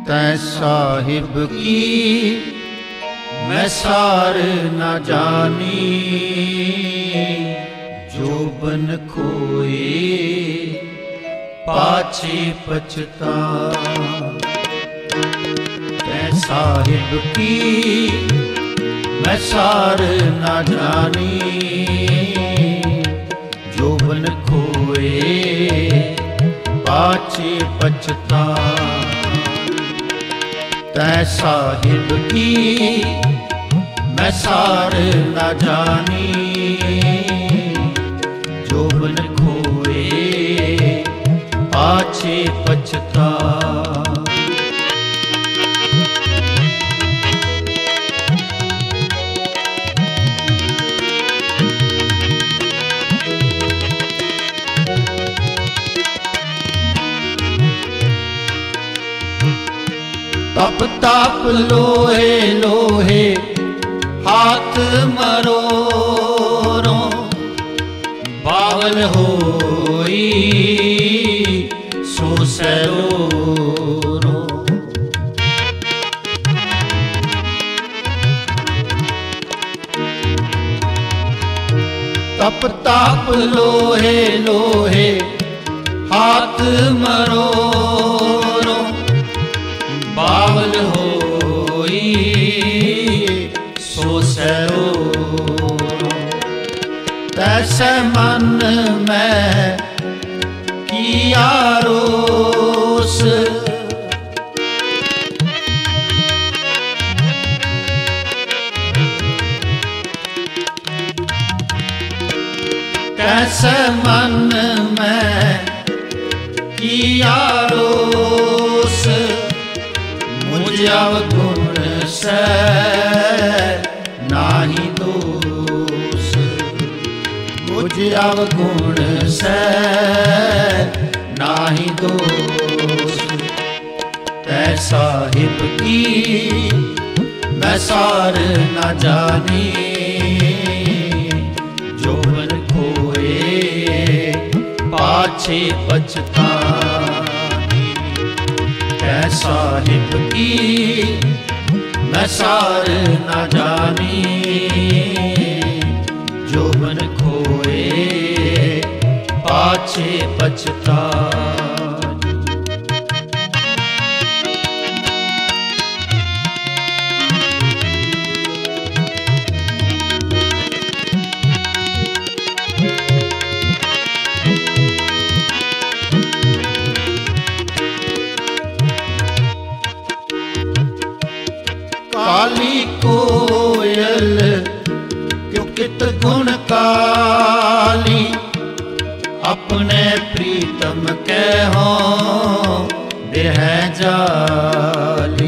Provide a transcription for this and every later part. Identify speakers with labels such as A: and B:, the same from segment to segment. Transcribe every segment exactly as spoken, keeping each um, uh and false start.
A: तै साहिब की मैं सार न जानी, जोबन खोए पाछे पछता। तै साहिब की मैं सार न जानी, जोबन खोए पाछे पछता। तै साहिब की मैं सार न जानी, जोबन खोए पाछे पछता। तप ताप लोहे लोहे हाथ मरोरो, बावल होई सो सरोरो। तप ताप लोहे लोहे हाथ मरोरो, बावल होई सो सरोरो। तैसे मन में किया रोस, तैसे मन में किया रोस। मुझ अवगुण से नाही दोष, मुझ अवगुण से नाही दोष। तै साहिब की मैं सार न जानी, जोबन खोए पाछे पछता। तै साहिब की मैं सार न जानी, जोबन खोए पाछे पछता। काली कोयल क्यों कित गुण काली, अपने प्रीतम के हो देह जाली।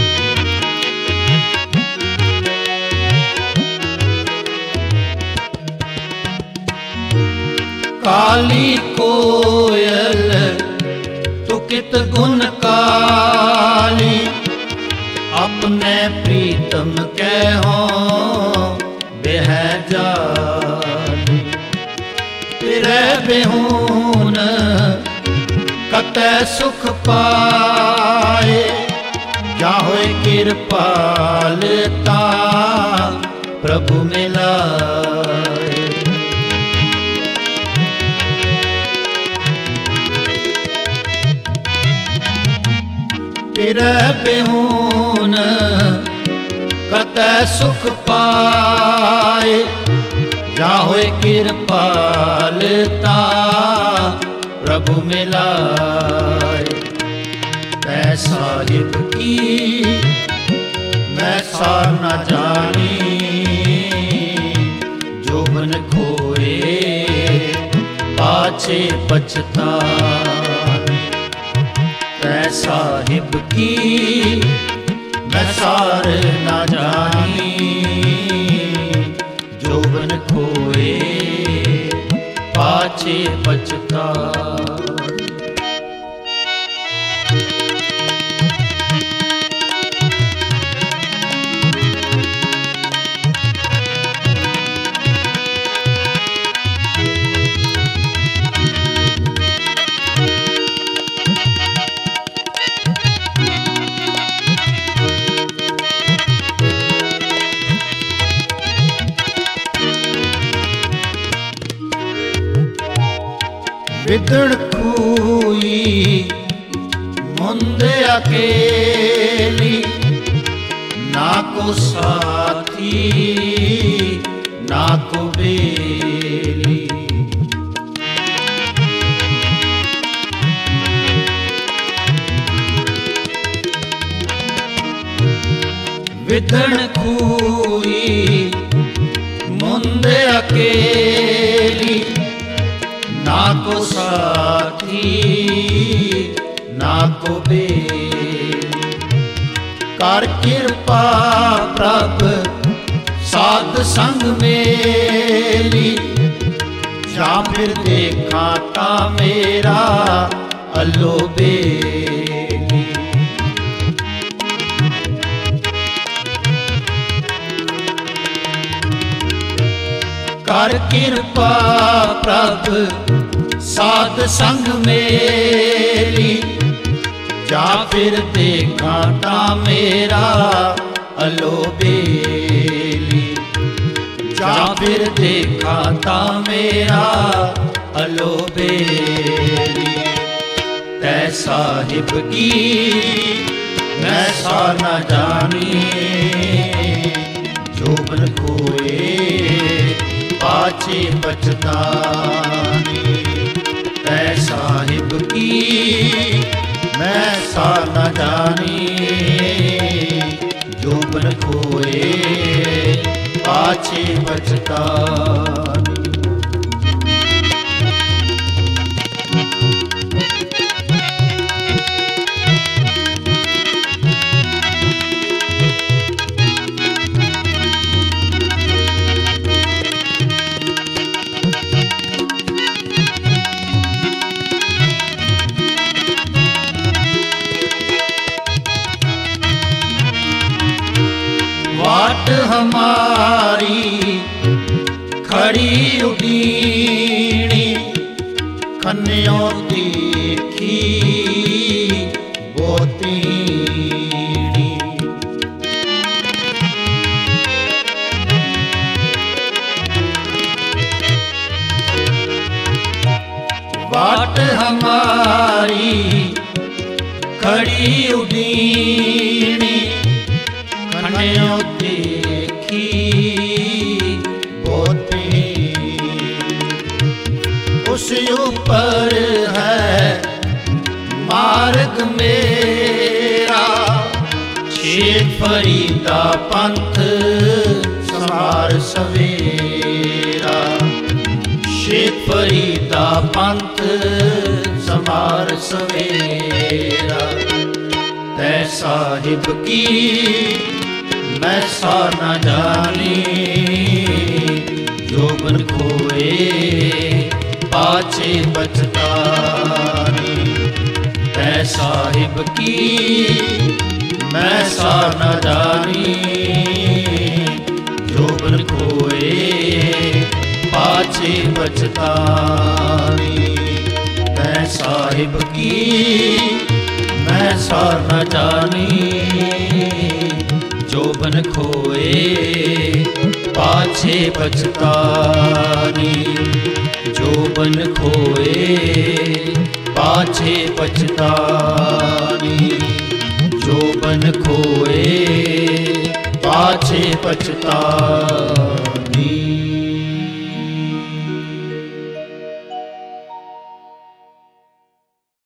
A: काली कोयल तू कित गुण काली, अपने प्रीतम के हो बेह जाली। तेरे बेहून कतै सुख पाए, क्या होए कृपालता प्रभु मिलाए। तेरे बेहून कतै सुख पाए, जा होए कृपालता प्रभु मिलाए। तै साहिब की मैं सार न जानी, जोबन खोए पाछे पछता। तै साहिब की मैं सार न जानी, जोबन खोए पाछे पछता। विदड़ खूई मुंद अकेली, ना को साथी ना को बेली। विदड़ खूई मुंद अकेली, ना को साथी ना को बेली। कर कृपा प्रभ साध संग मेली, जा फिर देखा ता मेरा अलो बेली। कर कृपा प्रभ साध संग मेली, जा फिर देखा ता मेरा अलो बेली। जा फिर देखा ता मेरा अलो बेली। तै साहिब की मैं सा न जानी, जोबन खोए पाछे पछतानी। तै साहिब की मैं सा न जानी, जोबन खोए पाछे पछतानी। वाट हमारी खड़ी उडीणी, खन्यों देखी बोतीणी। वाट हमारी खड़ी उडीणी, खन्यों देखी बोती। उस ऊपर है मार्ग मेरा, शेख फरीदा पंथ समार सवेरा। शेख फरीदा पंथ समार सवेरा। तै साहिब की मैं सा न जानी, जोबन खोए पाछे पछतानी। तै साहिब की मैं सा न जानी, जोबन खोए पाछे पछतानी। तै साहिब की मैं सा न जानी, जोबन खोए पाछे पछतानी। जोबन खोए पाछे पछतानी। जोबन खोए पाछे पछतानी।